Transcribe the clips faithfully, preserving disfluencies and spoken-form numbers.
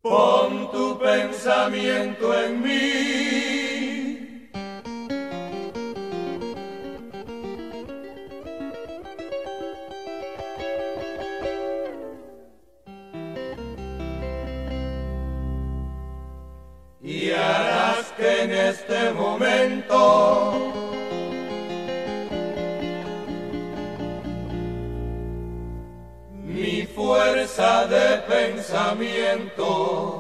Pon tu pensamiento en mí. Y harás que en este momento mi fuerza de pensamiento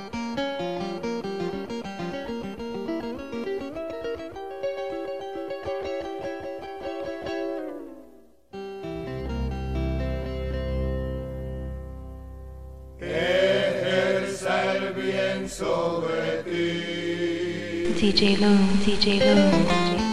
ejerza el bien sobre ti. D J Loom, D J Loom.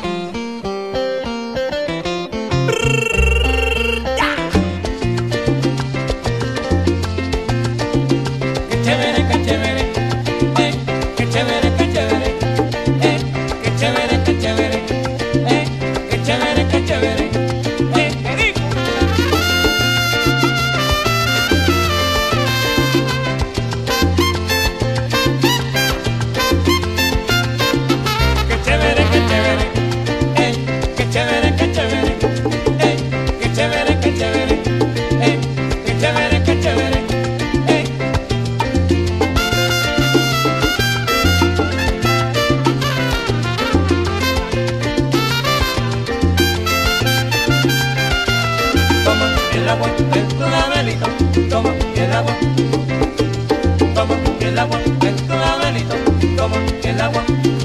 El agua en tu labelito, toma el agua, toma el agua en tu labelito, toma el agua.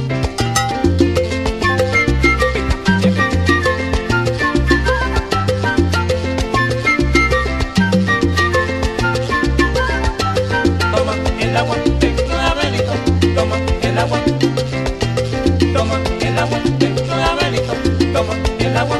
Toma el agua en tu labelito, toma el agua, toma el agua en tu labelito, toma el agua.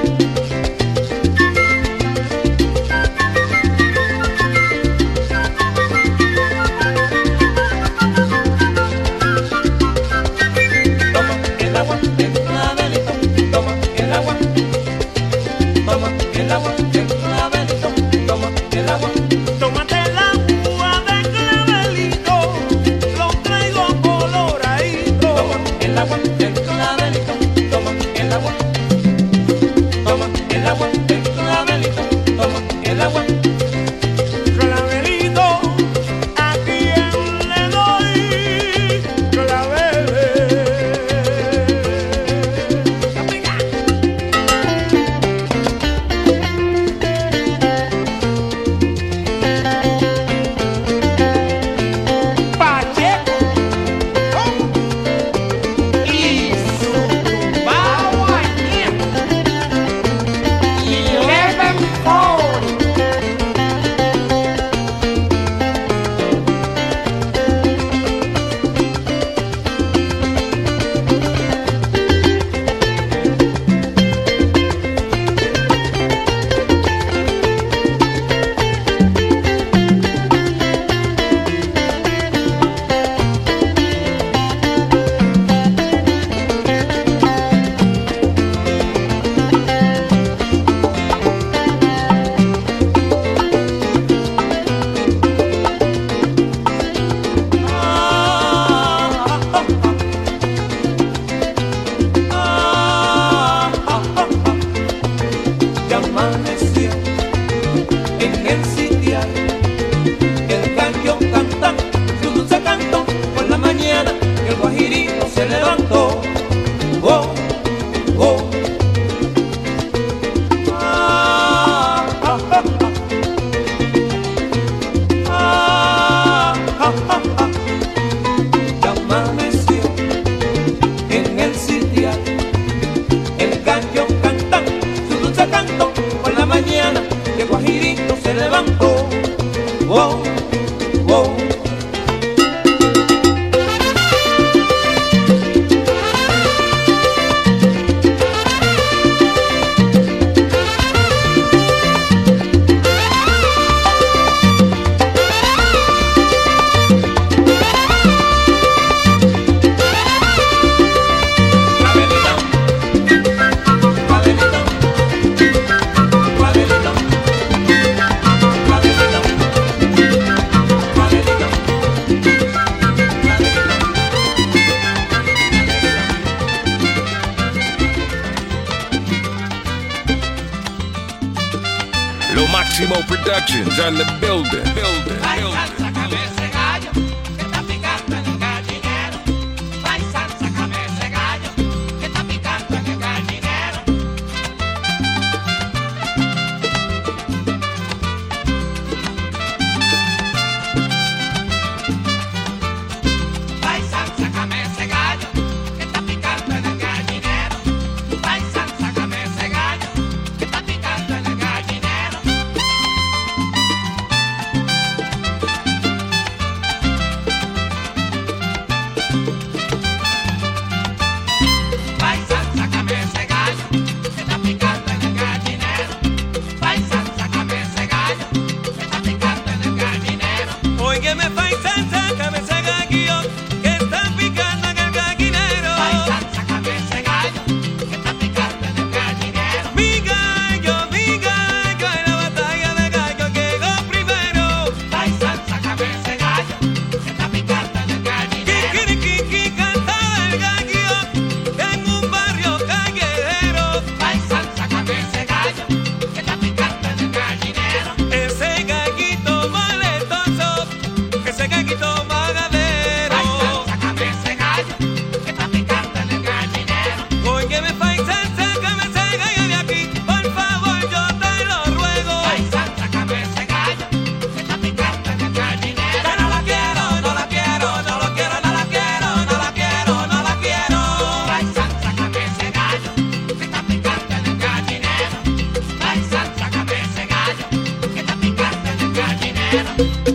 Máximo Productions on the building. Building. Paisan, sácame ese gallo que está picando en el gallinero. Paisan, sácame ese gallo que está picando en el gallinero. Paisan, sácame ese gallo que está picando en el gallinero. Paisan, sácame ese gallo que está picando en el gallinero. Paisan, sácame ese gallo que está picando en el gallinero. Paisan, sácame ese gallo que está picando en el gallinero. Óyeme, paisan, sácame ese gallo que está picando en el gallinero. Paisan, sácame ese gallo que está picando en el gallinero. Mi gallo, mi gallo, en la batalla de gallo llegó primero. Paisan, sácame ese gallo que está picando en el gallinero. Kikirikiki cantaba el gallo en un barrio callejero. Paisan, sácame ese gallo que está picando en el gallinero. Ese gallito molestoso, ese gallito magadero. Paisan, sácame ese gallo que está picando en el gallinero. Óyeme, paisan, sácame ese gallo de aquí, por favor, yo te lo ruego. Paisan, sácame ese gallo que está picando en el gallinero. Que no la quiero, no la quiero, no lo quiero, no la quiero, no la quiero, no la quiero. Paisan, sácame ese gallo que está picando en el gallinero. Paisan, sácame ese gallo que está picando en el gallinero.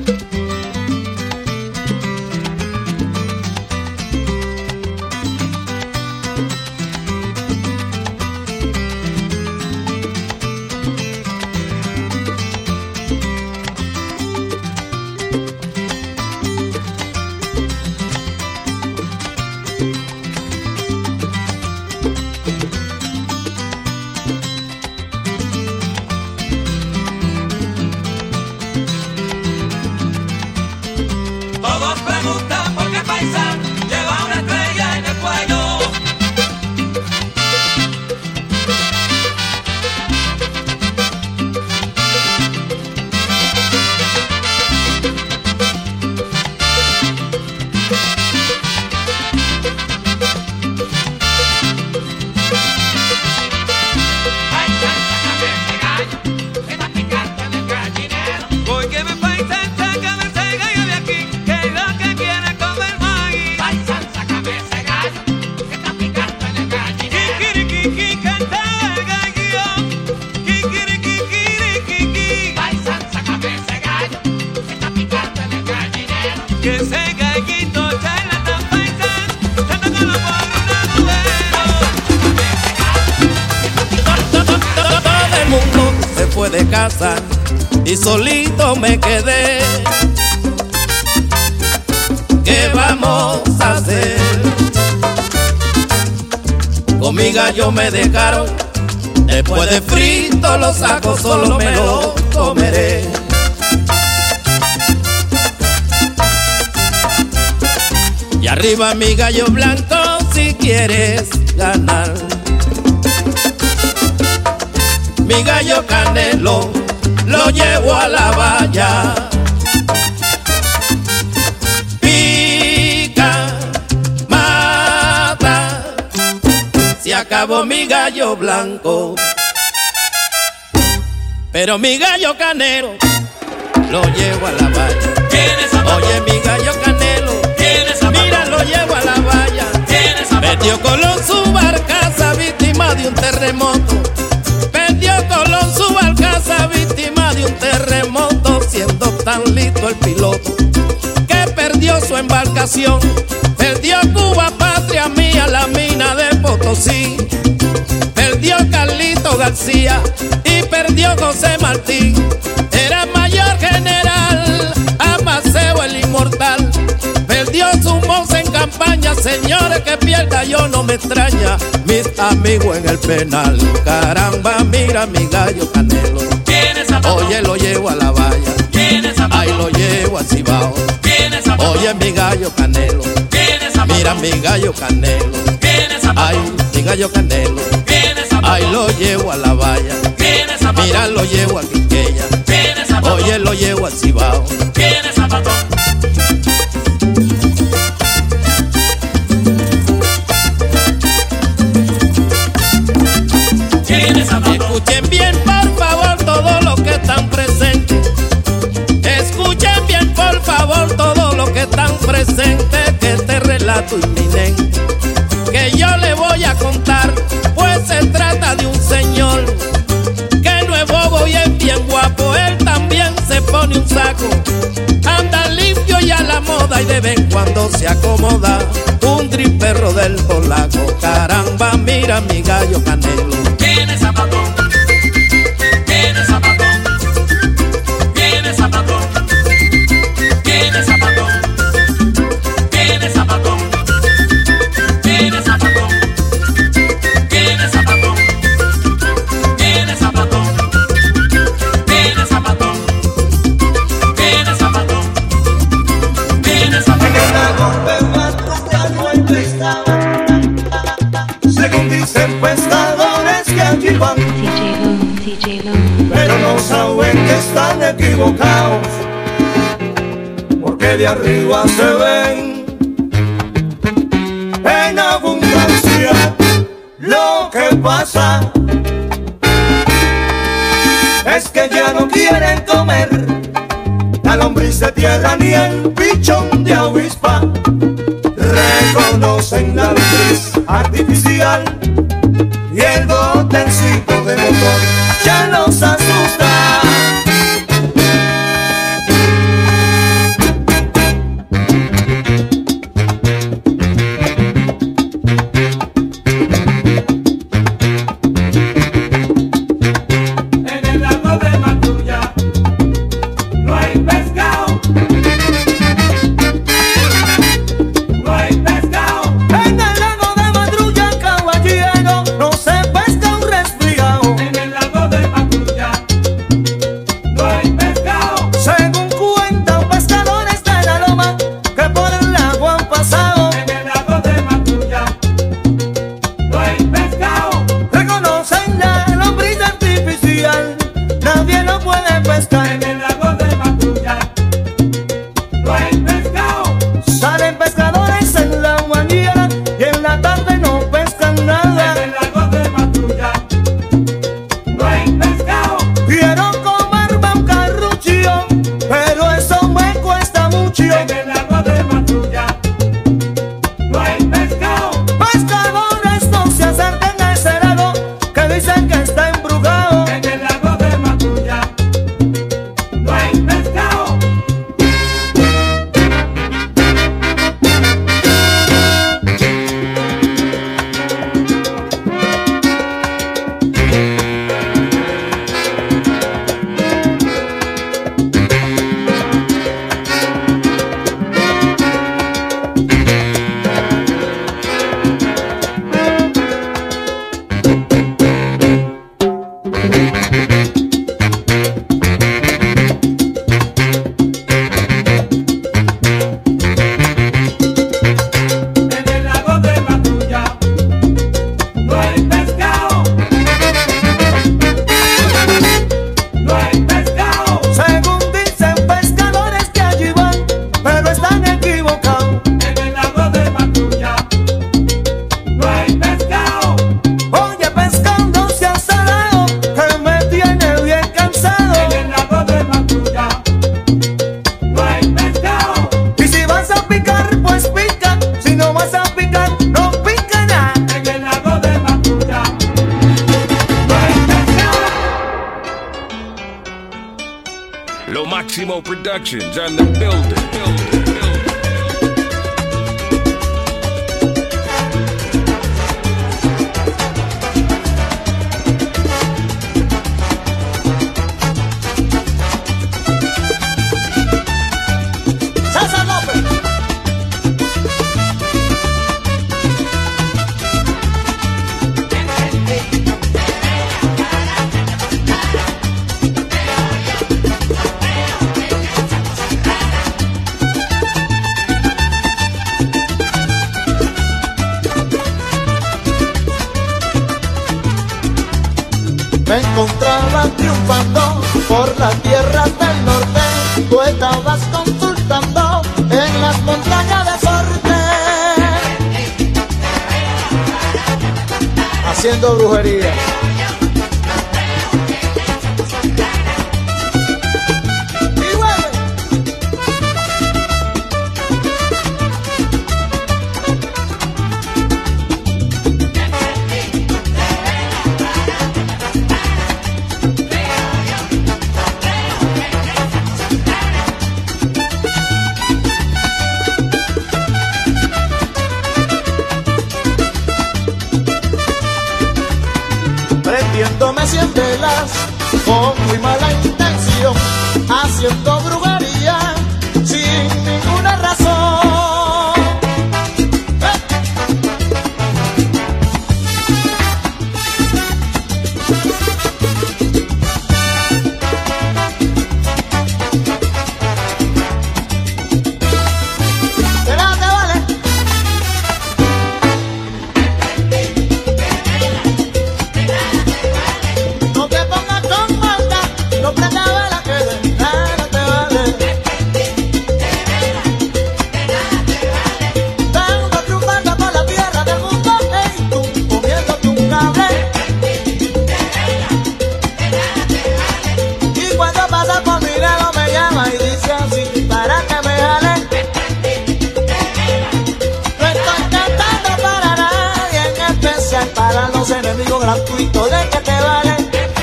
Todos preguntan por qué paisan lleva una estrella en el cuello. Paisan, sácame ese gallo que está picando en el gallinero. Óyeme, paisan, sácame ese gallo de aquí, que es lo que quiere comer maíz. Paisan, sácame ese gallo que está picando en el gallinero. Kikirikiki cantaba el gallo, kikirikikirikiki. Paisan, sácame ese gallo que está picando en el gallinero. Que ese gallito charlatán paisan, anda con los pobres una mujer. Todo el mundo se fue de casa y solito me quedé. ¿Qué vamos a hacer? Con mi gallo me dejaron, después de frito los sacos solo me lo comeré. Y arriba mi gallo blanco si quieres ganar. Mi gallo Canelo lo llevo a la valla. Pica, mata, se acabó mi gallo blanco. Pero mi gallo Canelo lo llevo a la valla. Tiene zapato, Oye, mi gallo Canelo, tiene zapato, mira, lo llevo a la valla. tiene zapato. Perdió Colón su barcaza, víctima de un terremoto. Perdió Colón su barcaza, víctima de un terremoto, siendo tan listo el piloto que perdió su embarcación. Perdió Cuba, patria mía, la mina de Potosí. Perdió Carlito García y perdió José Martí. Era mayor general, Amaseo el inmortal. Perdió su moza en campaña, señores, que pierda yo no me extraña. Mis amigos en el penal, caramba, mira mi gallo Canelo. Tiene zapato, Oye, lo llevo a la valla, tiene zapato, ahí lo llevo al Cibao. tiene zapato, Oye, mi gallo Canelo, tiene zapato, mira mi gallo Canelo. tiene zapato, Ay, mi gallo Canelo, tiene zapato, ahí lo llevo a la valla. tiene zapato. Mira, lo llevo a Quiqueya. Tiene zapatón. Oye, lo llevo al Cibao. Tiene zapatón. Tiene zapatón. Escuchen bien, por favor, todos los que están presentes. Escuchen bien, por favor, todos los que están presentes, que este relato inminente que yo le voy a contar, pues se trata de un señor que no es bobo y es bien guapo. Él también se pone un saco, anda limpio y a la moda, y de vez en cuando se acomoda un perro del polaco. Caramba, mira mi gallo Canelo. Tiene zapatón. Tiene zapatón. Tiene zapatón. Tiene zapatón. Tiene zapatón. Tiene zapatón. Tiene zapatón. Tiene zapatón. Tiene zapatón. Tiene zapatón. Tiene zapatón. Según dicen pescadores que aquí van, D J Loom, D J Loom. pero no saben que están equivocados, porque de arriba se ven en abundancia. Lo que pasa es que ya no quieren comer la lombriz de tierra ni el pichón de avispa. Reconocen la lombriz artificial y el botecito de motor ya los asusta. En el lago de Matuya no hay pescado. No hay pescado. En el lago de Madrulla, caballero, no se pesca un resfriado. En el lago de Matuya no hay pescado. Según cuentan pescadores de la loma que por el lago han pasado, En el lago de Matuya no hay pescado. reconocen la lombriz artificial, nadie lo puede pescar. En el lago de Matuya no hay pescado. Salen pescadores en la mañana y en la tarde no pescan En nada. el lago de Matuya no hay pescado. Quiero comerme un carruchillo, pero eso me cuesta mucho. En el lago de Matuya no hay pescado. Pescadores no se acerquen a ese lago que dicen que está embrujado. En el lago de Matuya no hay pescado. En el lago de Matuya no hay pescado. No hay pescado. Según dicen pescadores que allí van, pero están equivocados. En el lago de Matuya no hay pescado. Oye, pescando se ha salado, que me tiene bien cansado. En el lago de Matuya no hay pescado. Y si vas a picar, pues pica. Si no vas a picar, no pica nada. En el lago de Matuya no hay pescado. Lo Máximo Productions on the building. building, building. César López. me encontraba triunfando por las tierras del norte. Tú estabas consultando en las montañas de Sorte, haciendo brujería. Prendiéndome cien velas con muy mala intención, haciendo brujería sin ninguna razón. ¡Eh! Espérate, vale. No te pongas con maldad, no prendas vela que de nada te vale. Tanto triunfando por la tierra del mundo, ey, tú comiéndote un cable. Y cuando pasa por mi lado me llama y dice así, para que me jale. No estoy cantando para nadie, en especial para los enemigos gratuitos de que te vale.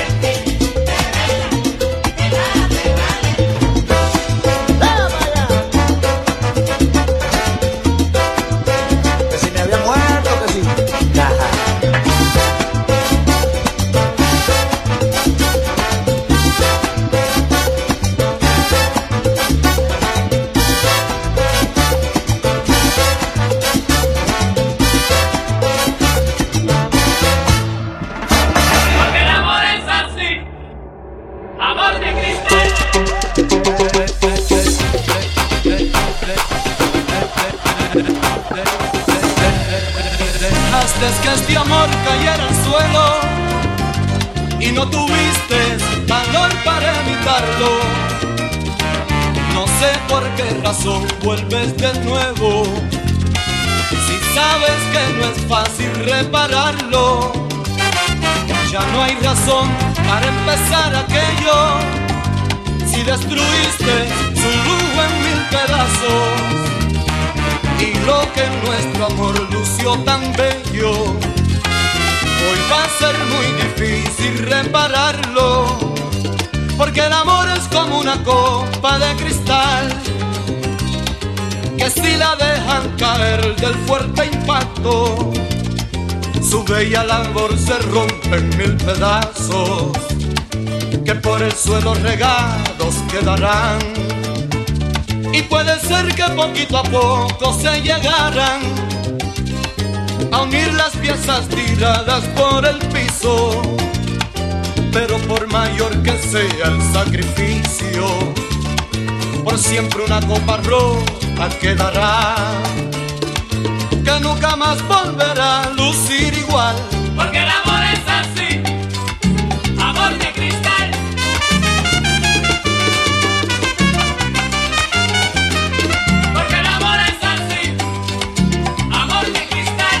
Dale para allá. Que si me había muerto, que si. Ajá. Porque el amor es así, amor de cristal. Dejaste que este amor cayera al suelo y no tuviste valor para evitarlo. No sé por qué razón vuelves de nuevo, si sabes que no es fácil repararlo. Ya no hay razón para empezar aquello, si destruiste su lujo en mil pedazos. Y lo que nuestro amor lució tan bello, hoy va a ser muy difícil repararlo. Porque el amor es como una copa de cristal, que si la dejan caer del fuerte impacto, su bella labor se rompe en mil pedazos, que por el suelo regados quedarán. Y puede ser que poquito a poco se llegaran a unir las piezas tiradas por el piso, pero por mayor que sea el sacrificio, por siempre una copa rota quedará, que nunca más volverá a lucir igual. Porque el amor es así, amor de cristal. Porque el amor es así, amor de cristal.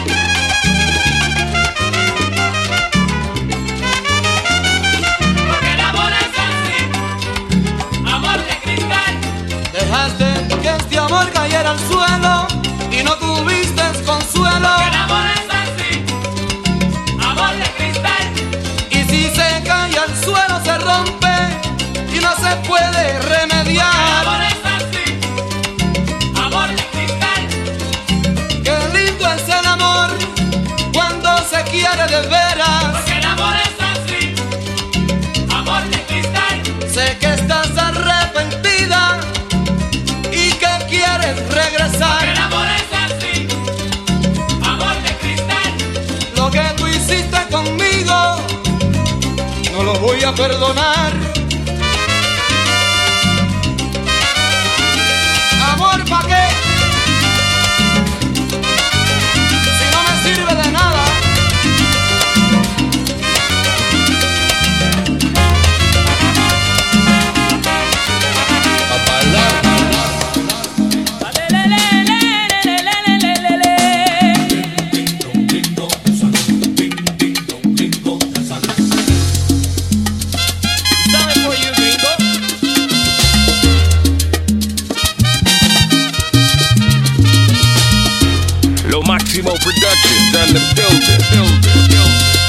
Porque el amor es así, amor de cristal. Dejaste que este amor cayera al suelo y no tuviste consuelo. Porque el amor es así, amor de cristal. Y si se cae al suelo se rompe y no se puede remediar. Porque el amor es así, amor de cristal. Qué lindo es el amor cuando se quiere de veras. Porque el amor es así, amor de cristal. Sé que estás arrepentida y que quieres regresar. Porque el amor es así, amor de cristal. Lo que tú hiciste conmigo no lo voy a perdonar. Amor, ¿pa' qué? Si no me sirve de nada. Maximo Productions on the building. building, building.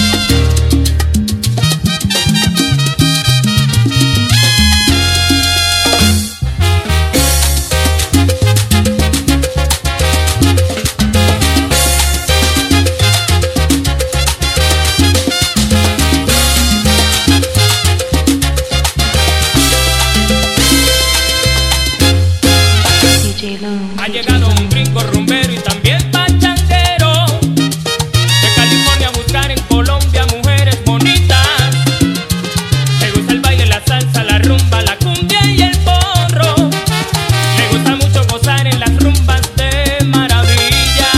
Ha llegado un gringo rumbero y también pachanguero de California a buscar en Colombia mujeres bonitas. Le gusta el baile, la salsa, la rumba, la cumbia y el porro. Le gusta mucho gozar en las rumbas de maravilla.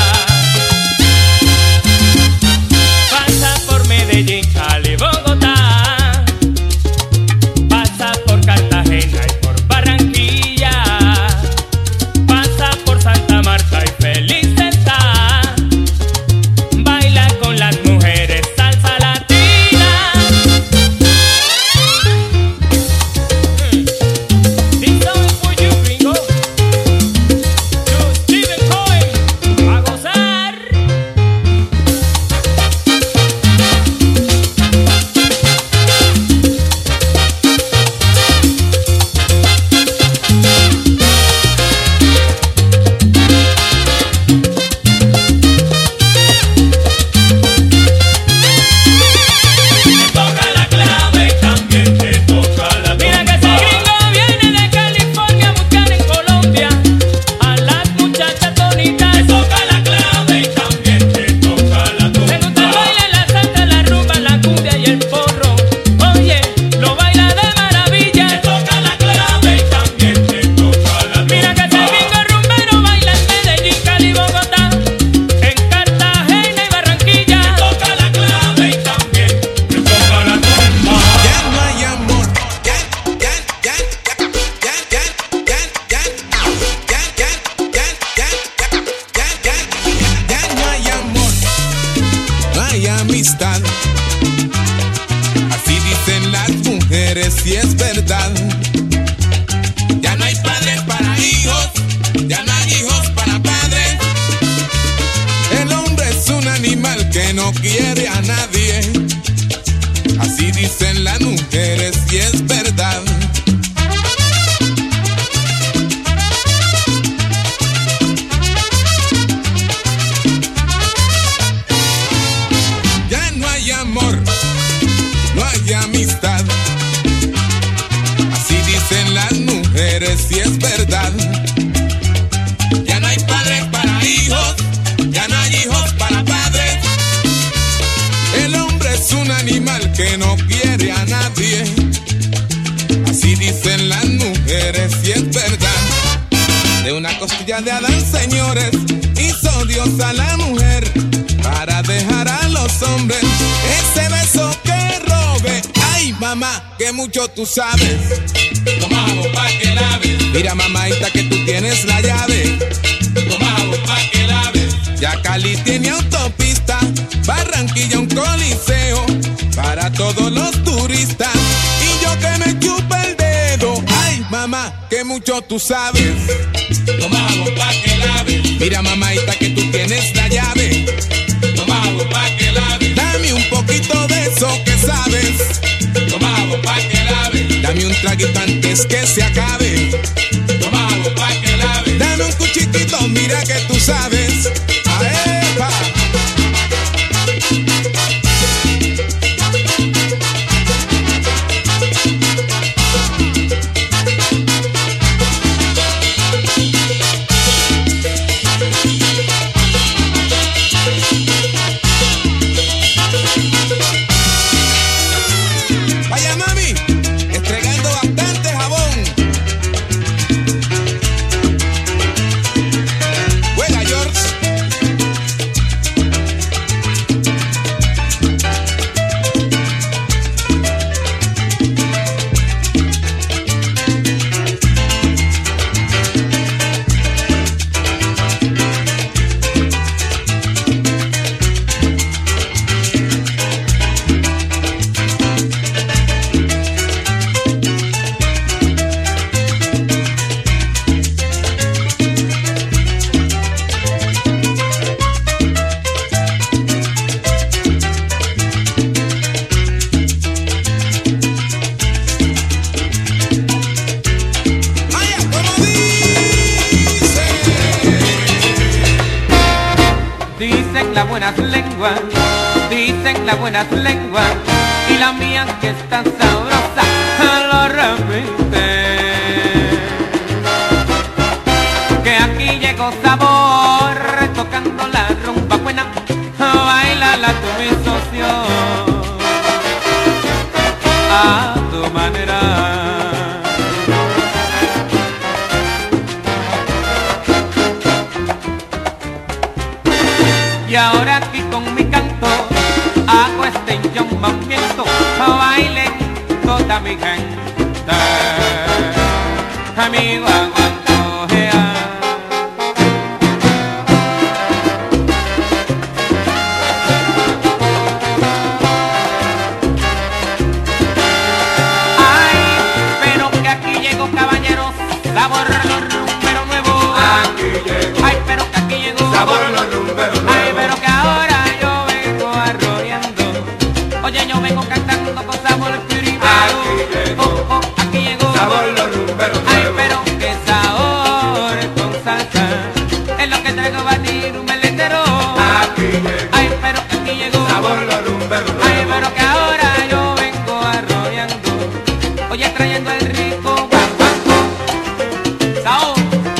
Pasa por Medellín, Cali, Bogotá. Pasa por Cartagena y por Barranquilla. Santa Marta y feliz está. Baila con las mujeres salsa latina. This song is for you, gringo. To Stephen Cohen, a gozar. Amistad, así dicen las mujeres y es verdad. Ya no hay padres para hijos, ya no hay hijos para padres. El hombre es un animal que no quiere a nadie. Así dicen las mujeres y es verdad. Amor, no hay amistad, así dicen las mujeres y es verdad. Ya no hay padres para hijos, ya no hay hijos para padres. El hombre es un animal que no quiere a nadie. Así dicen las mujeres y es verdad. De una costilla de Adán, señores, hizo Dios a la mujer para dejar a los hombres ese beso que robe. Ay, mamá, que mucho tú sabes. Toma agua pa' que laves. Mira, mamaita, que tú tienes la llave. Toma agua pa' que laves. Ya Cali tiene autopista, Barranquilla un coliseo para todos los turistas. Y yo que me chupa el dedo. Ay, mamá, que mucho tú sabes. Toma agua pa' que laves. Mira, mamaita, que tú tienes la llave. Toma agua pa' que laves. Dame un poquito de eso que sabes. Toma agua pa' que laves. Dame un traguito antes que se acabe. Toma agua pa' que laves. Dame un cuchitito, mira que tú sabes. ¡Aepa! Vaya mami, estregando bastante jabón. Juega George. las buenas lenguas, dicen las buenas lenguas, y la mía que está sabrosa lo repite. Que aquí llegó sabor, tocando la rumba buena, bailala tú mi socio, a tu manera. Y ahora aquí con mi canto hago este llamamiento, bailen toda mi gente, amigo aguantojea. Ay, pero que aquí llegó caballeros, sabor los rumberos nuevos. Aquí llegó. Ay, pero que aquí llegó sabor los rumberos nuevos. Ay, pero que ahora yo vengo arrollando. Oye, yo vengo cantando con sabor primero. Aquí llegó. Oh, oh, aquí llegó sabor los rumberos nuevos. Ay, pero que sabor con salsa es lo que traigo a batir un meletero. Aquí llegó. Ay, pero que aquí llegó sabor los rumberos nuevos. Ay, pero que ahora yo vengo arrollando. Oye, trayendo el rico guapango. Sao.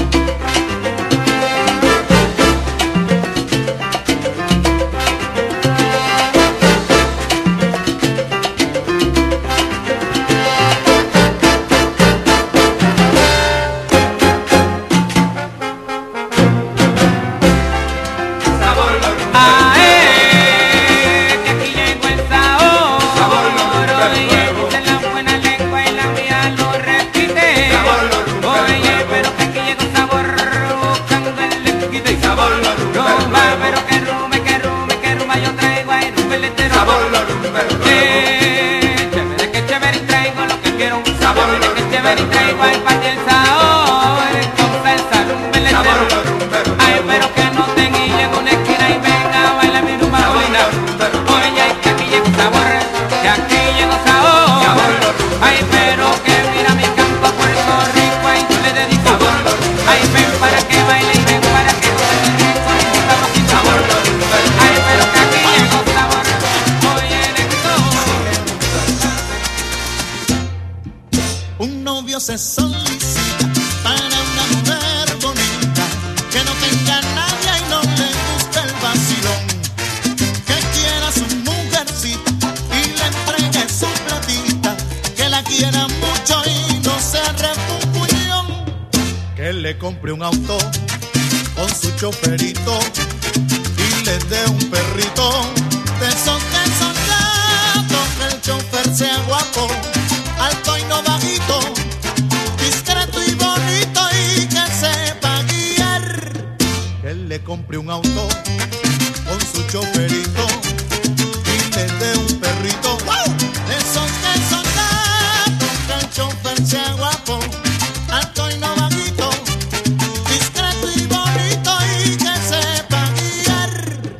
Ah, eh, que aquí llegó el sabor. Oye, dice la buena lengua y la mía lo repite. Oye, pero que aquí llegó sabor, buscando el lequite. Rumba, pero que rume, que rume, que rumba yo traigo ahí rumba el letero. Eh, chévere, que chévere y traigo lo que quiero. Chévere, que chévere y traigo ahí pa' el sabor. Con salsa rumba el letero. Ay, pero que no te guille en una esquina y venga a bailar mi rumba buena. Oye, que aquí llegó sabor, que aquí llegó sabor. Ay, pero que mira mi campo Puerto Rico, ay, yo le dedico. Ay, ven para que baile y ven para que goce el rico y mi sabrosito. Ay, pero que aquí llegó sabor, oye, negrito. Un novio se solicita para una mujer bonita, que no tenga nadie y no le guste el vacilón, que quiera a su mujercita y le entregue su platita, que la quiera mucho y no se refunfuñón, que le compre un auto con su choferito y le dé un perrito de esos que son gatos, que el chofer sea guapo, alto y no bajito, discreto y bonito y que sepa guiar. Que le compre un auto con su choferito y le dé un perrito, ¡wow!, de esos que son gatos, que el chofer sea guapo, alto y no bajito, discreto y bonito y que sepa guiar.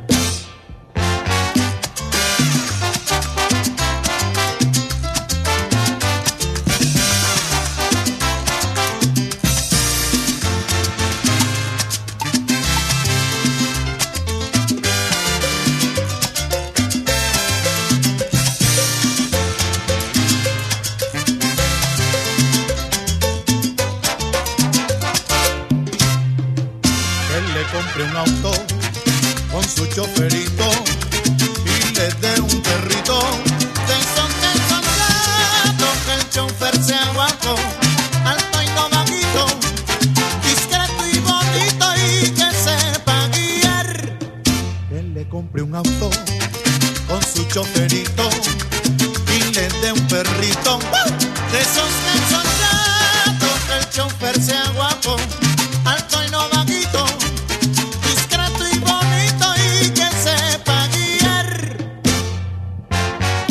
Compre un auto con su choferito y le dé un perrito de esos que son gatos, que el chofer sea guapo, alto y no bajito, discreto y bonito y que sepa guiar. Que le compre un auto con su choferito y le dé un perrito, ¡wow!, de esos que son gatos, que el chofer sea guapo, alto y no bajito, discreto y bonito y que sepa guiar.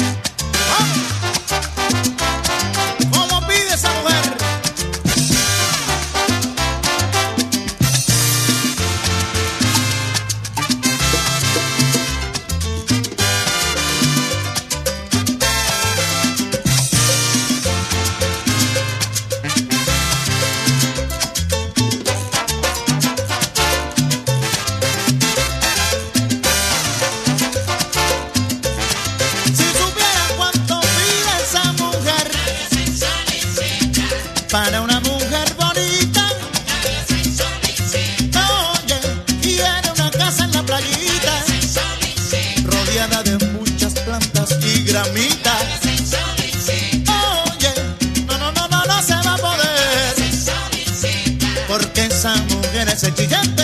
esa mujer es exigente.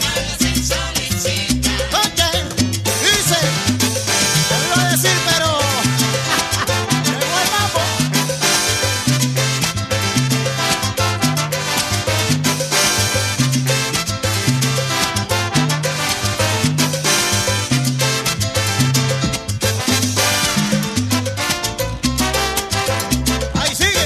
Oye, dice, te lo iba a decir, pero llegó el mambo. Ahí sigue.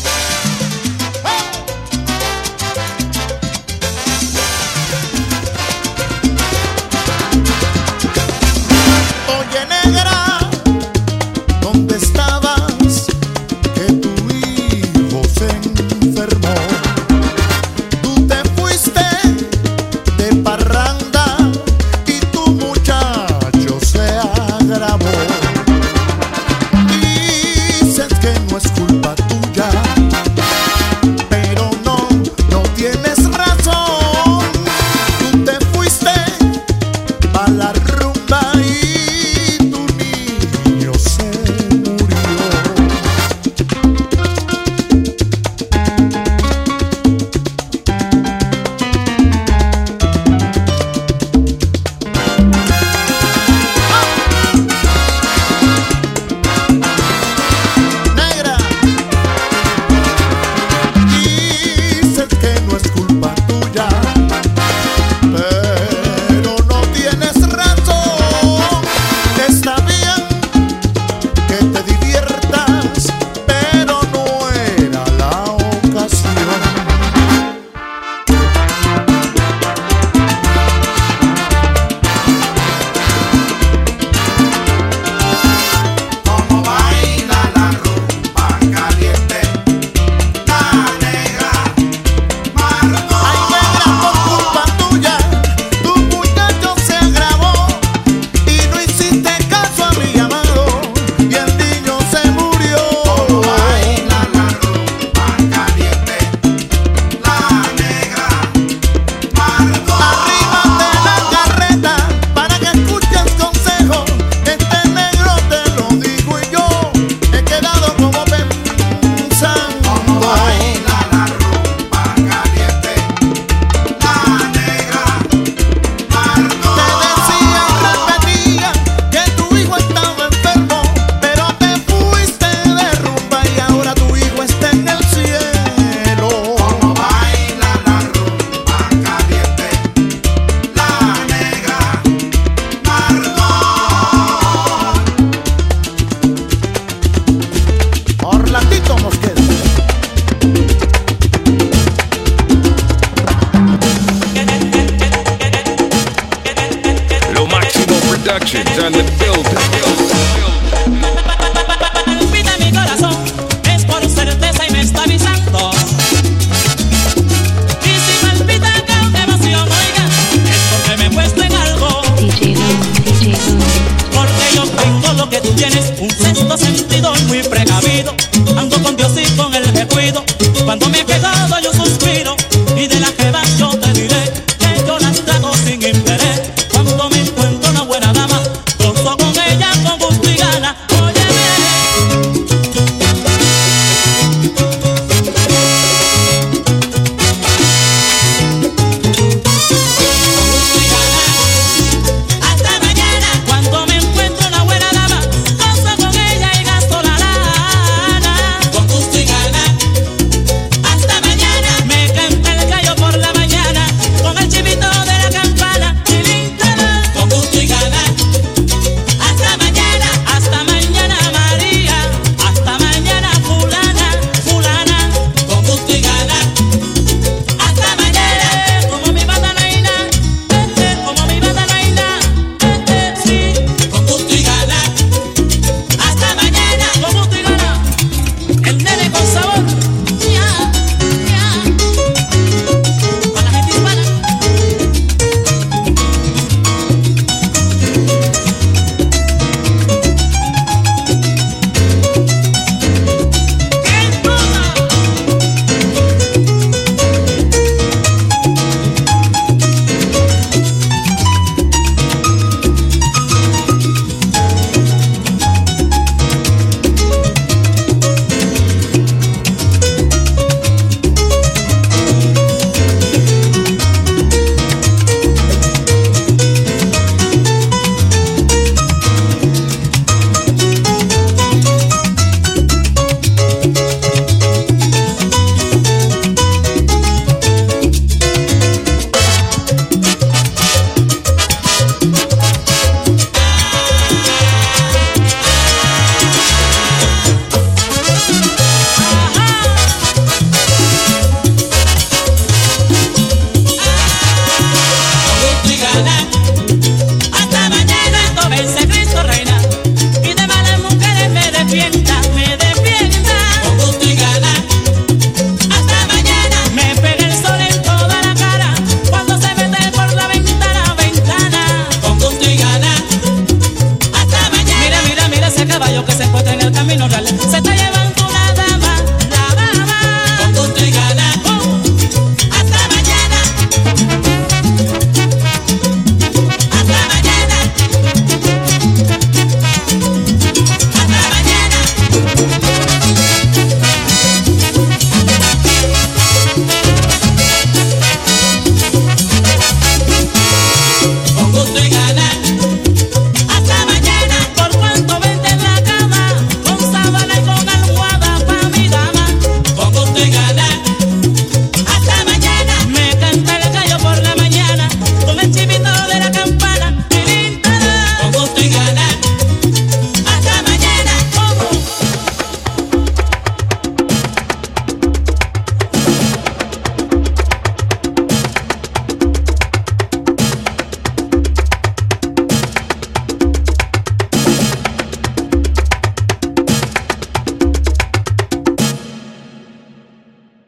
Oye, negra, ¿dónde estabas? Que tu hijo se enfermó. Tú te fuiste de parranda y tu muchacho se agravó. Dices que no es culpa tuya, pero no, no tienes razón. Tú te fuiste pa' la rumba y tu niño se murió. Negra, dices que no es culpa tuya, pero no tienes razón. Está bien que te diviertas, pero no era la ocasión. Como baila la rumba caliente, la negra Margot. Ay, negra, por culpa tuya, tu muchacho se agravó y no hiciste caso a mi llamado y el niño se murió. Como baila la rumba caliente, la negra Margot. Arríbate la carreta para que escuches consejo. Este negro te lo digo y yo he quedado como pensando. Como baila la rumba caliente, la negra Margot. Te decía y repetía que tu hijo estaba enfermo, pero te fuiste de rumba y ahora tu hijo está en el cielo. Como baila la rumba caliente, la negra Margot. Orlandito Mosquera. Lo Máximo Productions on the building.